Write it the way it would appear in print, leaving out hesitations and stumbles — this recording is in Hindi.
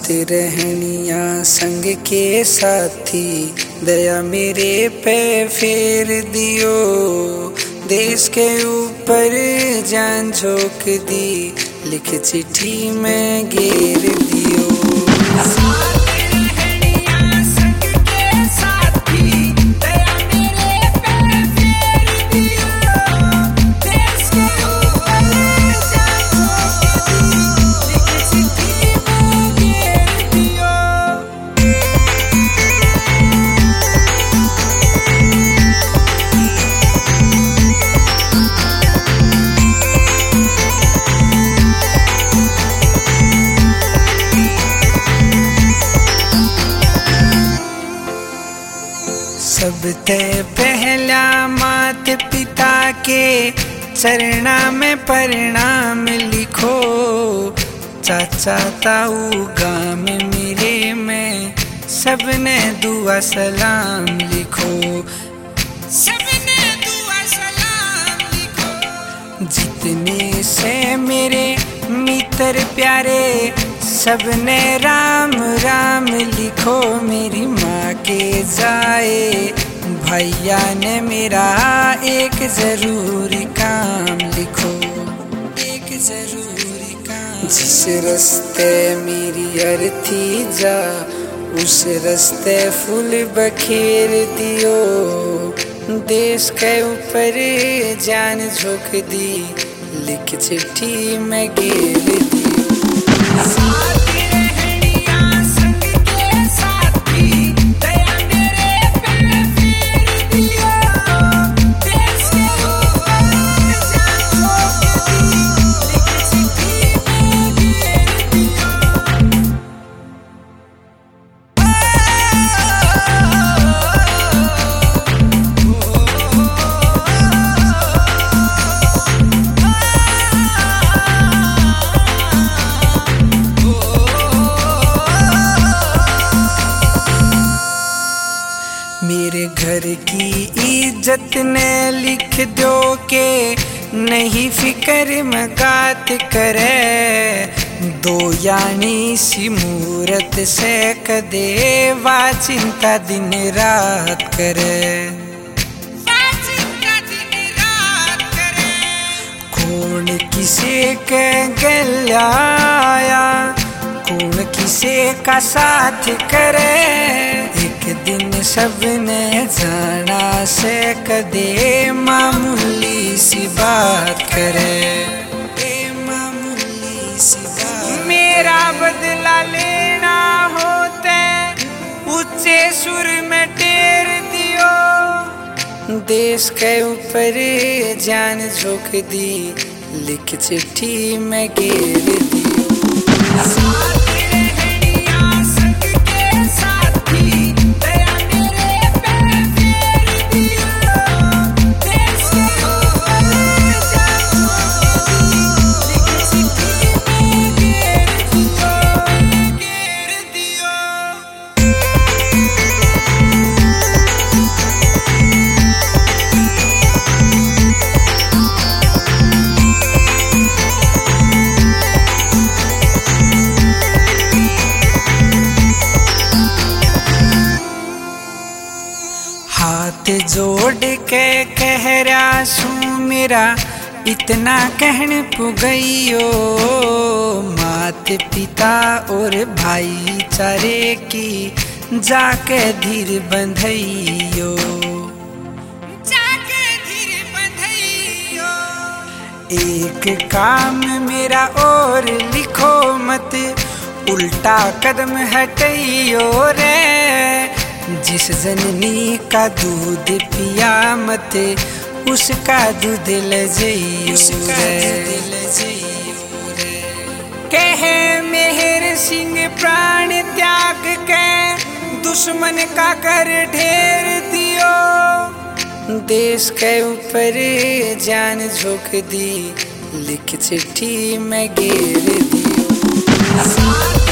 रहनिया संग के साथी, दया मेरे पे फेर दियो। देश के ऊपर जान झोंक दी, लिख चिट्ठी में घेर दियो। सबते पहला मात पिता के चरणा में प्रणाम लिखो। चाचा ताऊ गाम मेरे में सबने दुआ सलाम लिखो। सबने दुआ सलाम लिखो। जितने से मेरे मित्र प्यारे, सबने राम राम लिखो। मेरी माँ के जाए भैया ने मेरा एक जरूरी काम लिखो। एक जरूरी काम। जिस रास्ते मेरी अर्थी जा, उस रास्ते फूल बखेर दियो। देश के ऊपर जान झोंक दी, लिख चिट्ठी में घेर दी। मेरे घर की इज्जत ने लिख दो के नहीं फिक्र मगात करे। दो यानी सी मूरत से कदे वा चिंता दिन रात करे। कौन किसे के गलाया, कौन किसे का साथ करे। एक दिन सबने जाना से कदे मामूली सी बात करे। मामूली सी बात। मेरा बदला लेना होते ऊंचे सुर में टेर दियो। देश के ऊपर जान झोंक दी, लिख चिट्ठी में घेर दी। हाथ जोड़ के कह रहा सू मेरा इतना कहन पुगइयो। मात पिता और भाईचारे की जाके धीर बंधइयो। जाके धीर बंधइयो। एक काम मेरा और लिखो मत, उल्टा कदम हटइयो रे। जिस जननी का दूध पिया मत, उसका दूध ले जइयो रे। कहे मेहर सिंह प्राण त्याग के, दुश्मन का कर ढेर दियो। देश के ऊपर जान झोंक दी, लिख चिट्ठी में घेर दी।